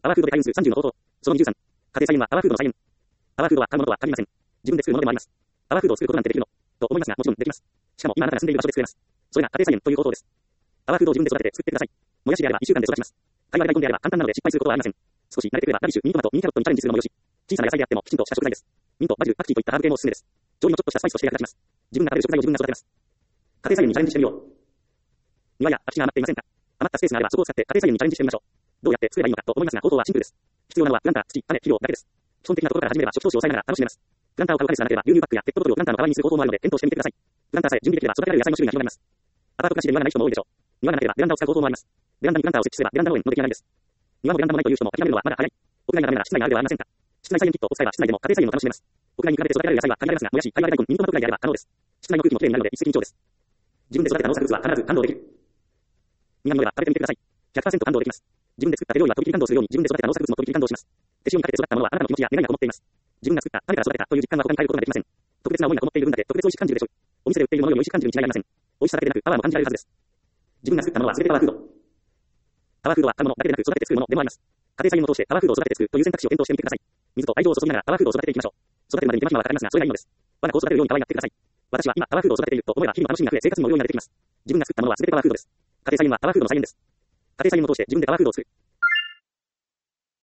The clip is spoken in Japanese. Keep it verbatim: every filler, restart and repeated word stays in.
アワーフードで会員数さんじゅうの応答。そのにじゅうさん。家庭菜園はアワーフードの菜園。アワーフードは買うものとは限りません。自分で作るものでもあります。アワーフードを作ることなんてできるのと思いますが、もちろんできます。しかも今あなたが住んでいる場所で作れます。それが家庭菜園という応答です。アワーフードを自分で育てて作ってください。もやしであればいっしゅうかんで育ちます。かいわれ大根であれば簡単なので失敗することはありません。少し慣れてくればラディッシュ、ミニトマト、ミニキャロットにチャレンジするのもよし。小さな野菜であってもきちんとした食材です。ミント、バジル、パクチーといったハーブ系もおすすめです。調理のちょっとしたスパイスとして役立ちます。自分が食べる食材を自分が育てます。家庭菜園にチャレンジしてみよう。庭や空き地が余っていませんか？余ったスペースがあればそこを使って家庭菜園にチャレンジしてみましょう。どうやって作ればいいのかと思いますが、方法はシンプルです。必要なのはプランター、土、種、肥料だけです。基本的なところから始めれば初期投資を抑えながら楽しめます。プランターを買う彼氏がなければ牛乳パックやペットボトルをプランターの代わりにする方法もあるので検討してみてください。プランターさえ準備できれば育てられる野菜の種類が広がります。アパート暮らしで庭がない人も多いでしょう。庭がなければベランダを使う方法もあります。ベランダにプランターを設置すればベランダ農園の出来上がりです。庭もベランダもないという人も諦めるのはまだ早い。屋外がダメなら室内があるではありませんか。室内菜園キットを使えば室内でも家庭菜園を楽しめます。屋外に比べて育てられる野菜は限られますが、もやし、かいわれ大根、ミニトマトくらいであれば可能です。室内の空気もきれいになるので一石二鳥です。自分で育てた農作物は必ず感動できる。苦味のあれば食べてみてください。ひゃくパーセント 感動できます。自分で作った手料理はとびきり感動するように自分で育てた農作物もとびきり感動します。手塩にかけて育ったものはあなたの気持ちや願いがこもっています。自分が作った種から育てたという実感は他に変えることができません。特別な思いがこもっている分だけ特別美味しく感じるでしょう。お店で売っているものより美味しく感じるに違いありません。美味しさだけでなくパワーも感じられるはずです。自分が作ったものは全てパワーフード。パワーフードは買うものだけでなく育てて作るものでもあります。家庭菜園を通してパワーフードを育てて作るという選択肢を検討してみてください。水と愛情を注ぎながらパワーフードを育てていきましょう。育てるまでに手間暇はかかりますが、それがいいのです。我が子を育てるように可愛がってください。私は今パワーフードを育てていると思えば日々の楽しみが増え、生活にも余裕が出てきます。自分が作ったものは全てパワーフードです。家庭菜園はパワーフードの菜園です。家庭菜園を通して自分でパワーフードを作る。